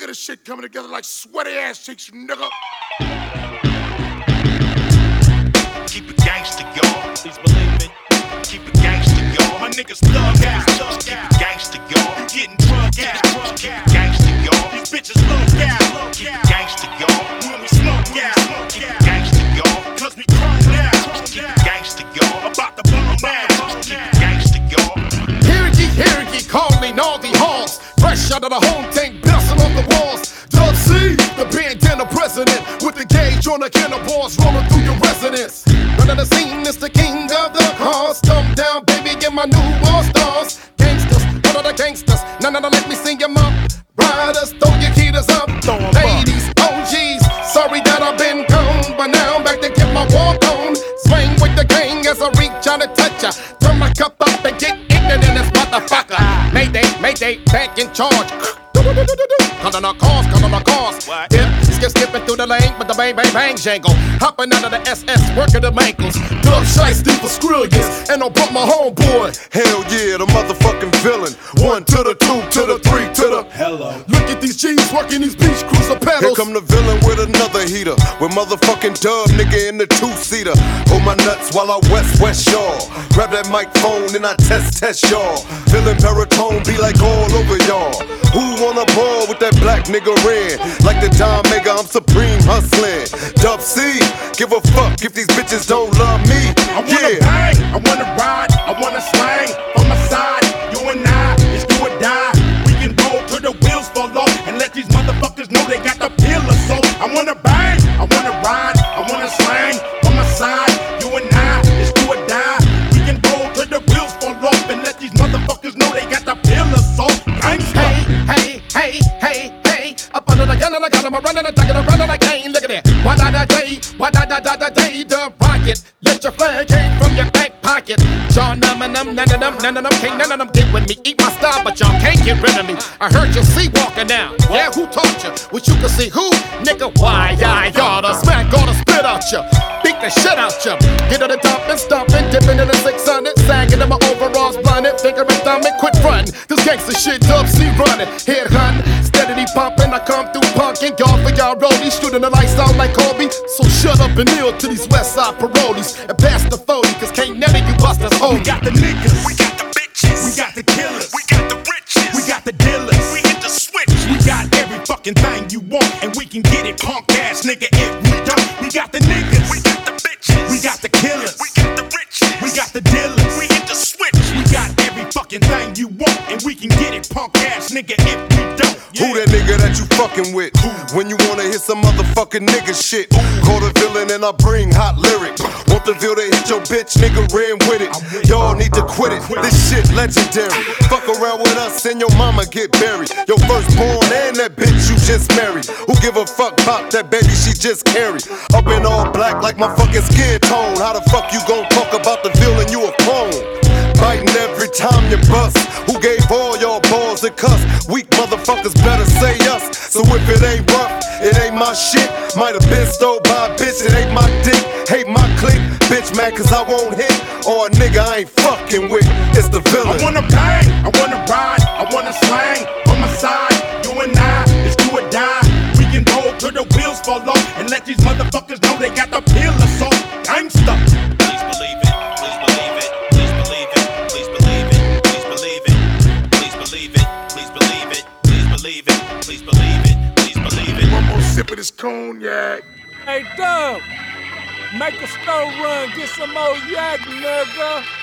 of this shit coming together like sweaty ass cheeks, nigga. Keep it gangsta, y'all. Please believe it. Keep it gangsta, y'all. My niggas thug out. Keep it gangsta, y'all. You getting drunk out. Keep it gangsta, y'all. These bitches look out. Keep it gangsta, y'all. When we smoke out. Keep it gangsta, y'all. Cause we crunk out. Keep it gangsta, y'all. About to bomb out. Keep it gangsta, y'all. Hear ye, calling all the halls. Fresh out of the home tank, bouncing on the walls. Dub C, the bandana president, with the gauge on the can of balls rolling through your residence. None of the scene is the king of the cars. Thumb down, baby, get my new all stars. Gangsters, one of the gangsters. None of them let me sing them up. Riders, throw your heaters up. Ladies, OGs, sorry that I've been gone, but now I'm back to get my walk on. Swing with the gang as I reach out and touch ya. Turn my cup up and get ignorant in this motherfucker. Mayday, back in charge. Cut on our cars. Yeah, skipping through the lane, but the bang jangle. Hopping out of the SS, working the ankles. Dub shiesty for Skrillions, and I brought my homeboy. Hell yeah, the motherfucking villain. 1 to the 2 to the 3 to the hello. Look at these G's working these beach cruiser pedals. Here come the villain with another heater. With motherfucking Dub, nigga in the 2-seater. Hold my nuts while I west y'all. Grab that microphone and I test y'all. Villain baritone be like all over y'all. Who wanna ball with that black nigga red? Like the Don Mega, I'm supreme hustling. Dub C, give a fuck if these bitches don't love me. I wanna bang, I wanna ride, I wanna slang. On my side, you and I, it's do or die. We can roll till the wheels fall off and let these motherfuckers know they got the pill or so. I wanna bang, I wanna ride, I wanna slang. On my side, you and I, it's do or die. We can roll till the wheels fall off and let these motherfuckers know they got the pill or so. Hey, up under the gun and I got him a running, running again. Look at that. Why da day, the rocket. Let your flag hang from your back pocket. Y'all none of them, can't none of them get with me. Eat my style, but y'all can't get rid of me. I heard you see walking down. Yeah, who taught you? Wish you could see who? Nigga, why I oughta smack, oughta spit out ya. Beat the shit out ya. Get to the top and stomping, dipping in the 600, sagging in my overalls, blinded, finger and thumb and quit frontin'. This gangsta shit, Dub C running, head hunting, steadily pumping. I come through punkin', y'all for y'all rollies, shooting the lights out like Kobe. So shut up and kneel to these West Side parolees and pass the 40, cause can't none of you busters hold. we got the niggas, We got the bitches. we got the killers, We got the riches. we got the dealers. We hit the switch. We got every fucking thing you want, and we can get it, punk ass nigga, if we don't. We got the niggas, We got the bitches. we got the killers, We got the riches. we got the dealers. We hit the switch. We got every fucking thing you want, and we can get it, punk ass nigga, if we don't. Who that nigga that you fucking with? When you wanna hear some motherfucking nigga shit. Call the villain and I bring hot lyrics. Want the Ville to hit your bitch, nigga, ran with it. Y'all need to quit it, this shit legendary. Fuck around with us and your mama get buried. Your firstborn and that bitch you just married. Who give a fuck about that baby she just carried? Up in all black like my fucking skin tone. How the fuck you gon' talk about the villain, you a clone? Biting every time you bust. Who gave all y'all balls and cuss? Weak motherfuckers better say us. So if it ain't rough, it ain't my shit. Might've been stole by a bitch, it ain't my dick. Hate my clique, bitch mad cause I won't hit. Or a nigga I ain't fucking with, it's the villain. I wanna bang, I wanna ride, I wanna slang. On my side, you and I, it's do or die. We can roll till the wheels fall off and let these motherfuckers know they got the pill or so. Gangsta. Please believe it. Please believe it. Please believe it. Please believe it. Please believe it. Please believe it. Please believe it. Please believe it. Please believe it. Please believe it. One more sip of this cognac. Hey, Dub, make a store run, get some more yak, nigga.